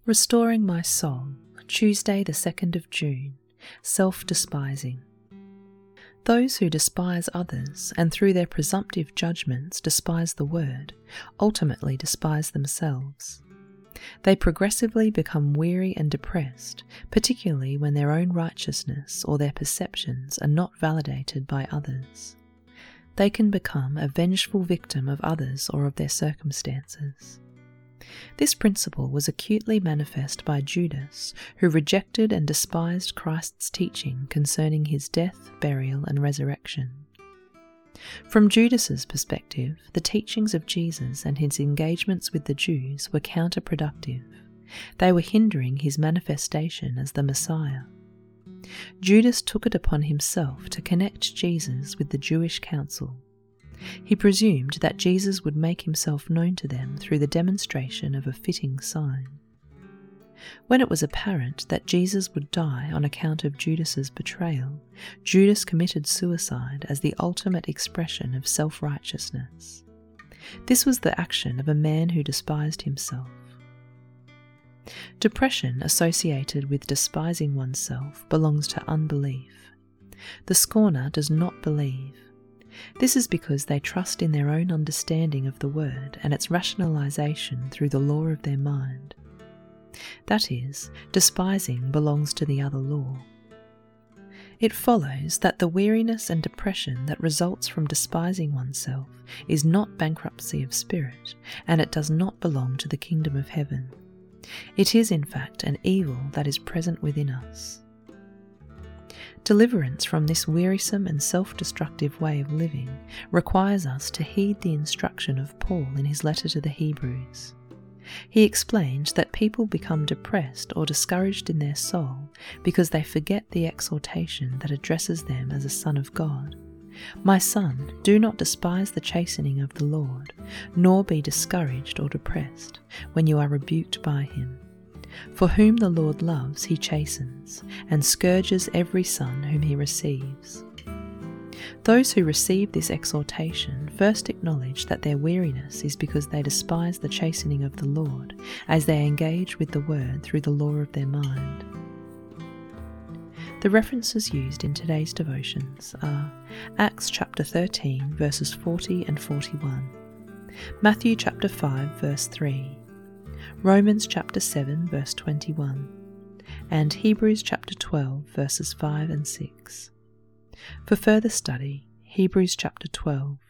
Restoring my soul, Tuesday the 2nd of June, self-despising. Those who despise others and through their presumptive judgments despise the word, ultimately despise themselves. They progressively become weary and depressed, particularly when their own righteousness or their perceptions are not validated by others. They can become a vengeful victim of others or of their circumstances. This principle was acutely manifest by Judas, who rejected and despised Christ's teaching concerning his death, burial, and resurrection. From Judas's perspective, the teachings of Jesus and his engagements with the Jews were counterproductive. They were hindering his manifestation as the Messiah. Judas took it upon himself to connect Jesus with the Jewish council. He presumed that Jesus would make himself known to them through the demonstration of a fitting sign. When it was apparent that Jesus would die on account of Judas's betrayal, Judas committed suicide as the ultimate expression of self-righteousness. This was the action of a man who despised himself. Depression associated with despising oneself belongs to unbelief. The scorner does not believe. This is because they trust in their own understanding of the word and its rationalization through the law of their mind. That is, despising belongs to the other law. It follows that the weariness and depression that results from despising oneself is not bankruptcy of spirit, and it does not belong to the kingdom of heaven. It is, in fact, an evil that is present within us. Deliverance from this wearisome and self-destructive way of living requires us to heed the instruction of Paul in his letter to the Hebrews. He explains that people become depressed or discouraged in their soul because they forget the exhortation that addresses them as a son of God. My son, do not despise the chastening of the Lord, nor be discouraged or depressed when you are rebuked by him. For whom the Lord loves he chastens, and scourges every son whom he receives. Those who receive this exhortation first acknowledge that their weariness is because they despise the chastening of the Lord, as they engage with the word through the law of their mind. The references used in today's devotions are Acts chapter 13 verses 40 and 41, Matthew chapter 5 verse 3, Romans chapter 7 verse 21, and Hebrews chapter 12 verses 5 and 6. For further study, Hebrews chapter 12,